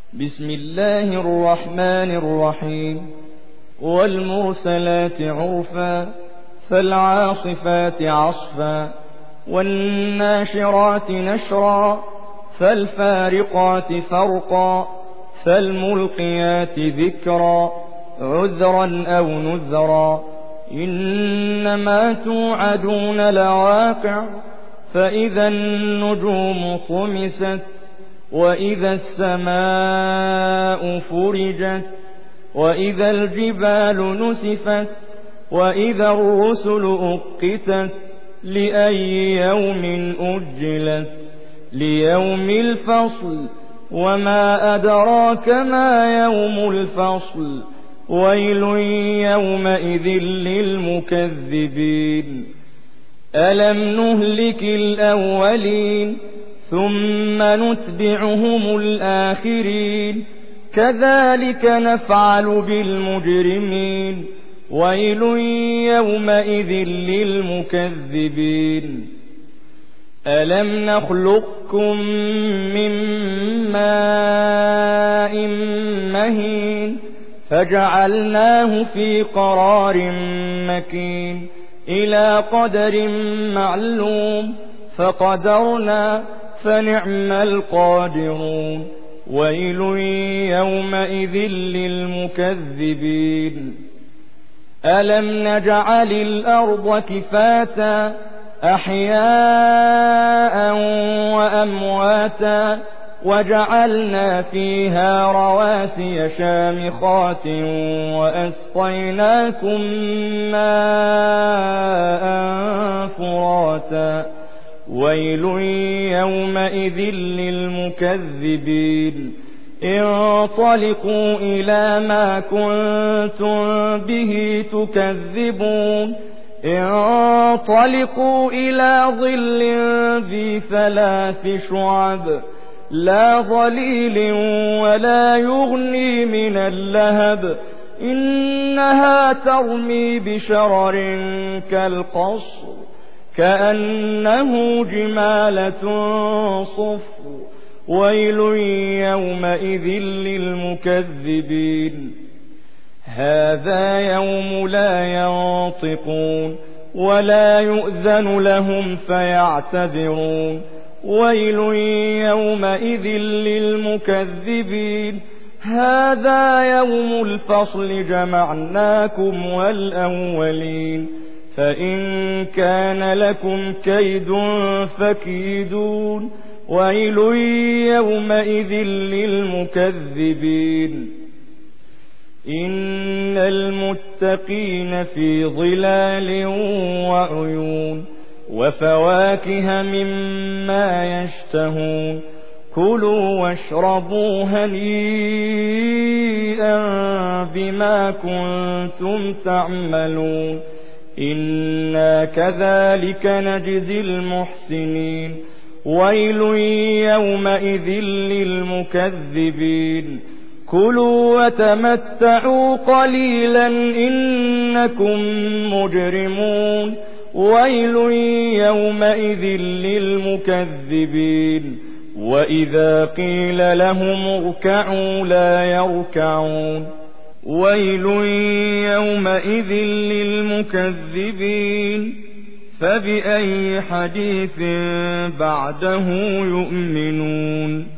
بسم الله الرحمن الرحيم والمرسلات عرفا فالعاصفات عصفا والناشرات نشرا فالفارقات فرقا فالملقيات ذكرا عذرا أو نذرا إنما توعدون لواقع فإذا النجوم طمست وإذا السماء فرجت وإذا الجبال نسفت وإذا الرسل أقتت لأي يوم أجلت ليوم الفصل وما أدراك ما يوم الفصل ويل يومئذ للمكذبين ألم نهلك الأولين ثم نتبعهم الآخرين كذلك نفعل بالمجرمين ويل يومئذ للمكذبين ألم نخلقكم من ماء مهين فجعلناه في قرار مكين إلى قدر معلوم فقدرنا فنعم القادرون ويل يومئذ للمكذبين ألم نجعل الأرض كفاتا أحياء وأمواتا وجعلنا فيها رواسي شامخات وأسقيناكم ماء فراتا ويل يومئذ للمكذبين انطلقوا إلى ما كنتم به تكذبون انطلقوا إلى ظل ذي 3 شعب لا ظليل ولا يغني من اللهب إنها ترمي بشرر كالقصر كأنه جمالة صفر ويل يومئذ للمكذبين هذا يوم لا ينطقون ولا يؤذن لهم فيعتذرون ويل يومئذ للمكذبين هذا يوم الفصل جمعناكم والأولين فإن كان لكم كيد فكيدون ويل يومئذ للمكذبين إن المتقين في ظلال وعيون وفواكه مما يشتهون كلوا واشربوا هنيئا بما كنتم تعملون إنا كذلك نجزي المحسنين ويل يومئذ للمكذبين كلوا وتمتعوا قليلا إنكم مجرمون ويل يومئذ للمكذبين وإذا قيل لهم اركعوا لا يركعون ويل يومئذ للمكذبين فبأي حديث بعده يؤمنون